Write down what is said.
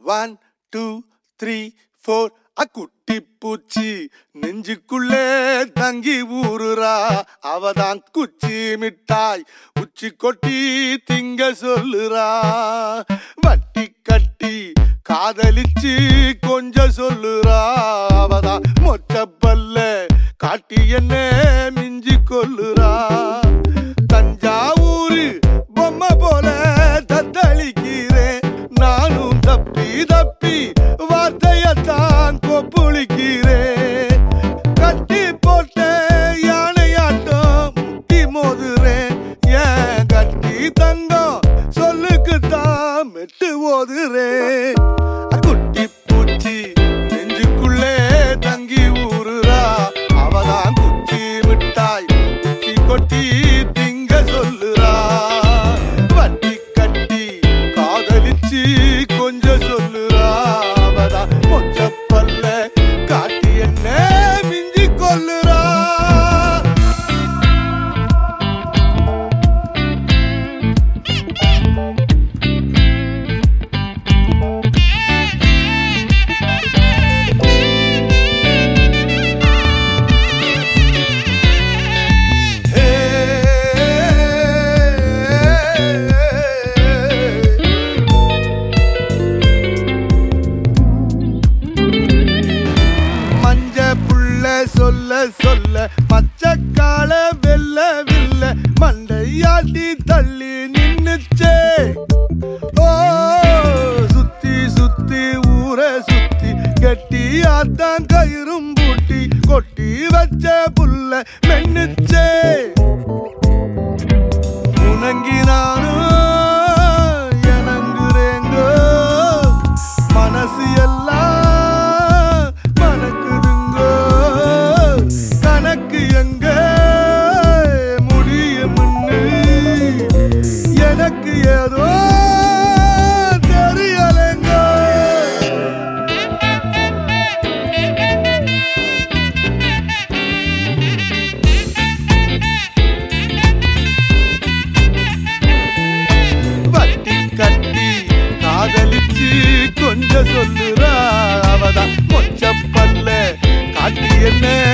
1 2 3 4 அக்குட்டி பூச்சி நெஞ்சுக்குள்ளே தங்கி ஊறுறா. அவதான் குச்சி மிட்டாய் உச்சி கொட்டி திங்க சொல்லுறா. வட்டி கட்டி காதலிச்சு கொஞ்சம் சொல்லுறா. அவதான் மொச்சப்பல்ல காட்டி என்ன மிஞ்சி கொல்லுறா. தஞ்சாவூர் பொம்மை போல தத்தளிக்கிறேன் நானும் தப்பி தப்பி வார்த்தையத்தான் கொப்புளிக்கிறேன். கட்டி போட்ட யானையாட்டம் முட்டி மோதுறேன். ஏன் கட்டி தங்கம் சொல்லுக்குத்தான் மெட்டு ஓதுறேன். குட்டி பூச்சி நெஞ்சுக்குள்ளே தங்கி ஊறுறா. அவதான் குச்சி மிட்டாய் குச்சி கொட்டி திங்க சொல்லுறா. வட்டி கட்டி காதலிச்சு கொஞ்சம் சொல்லுறா. அவதான் மொச்சப்பல்ல காட்டி என்ன மிஞ்சி கொல்லுறா. சொல்ல சொல்ல மச்சக்கால வெல்ல வில்ல மண்டையாட்டி தள்ளி நின்னுச்சே. ஓ சுத்தி சுத்தி ஊர சுத்தி கெட்டியாத்தான் கயிறும் பூட்டி கொட்டி வச்ச புல்ல மென்னுச்சே. உனங்கி நானும் எனங்குறேங்கோ மனசு எல்லாம் எங்க முடியும்னு எனக்கு ஏதோ தெரியலைங்க. வட்டி கட்டி காதலிச்சு கொஞ்சம் சொல்லுறா. அவதான் மொச்சப்பல்ல காட்டி என்ன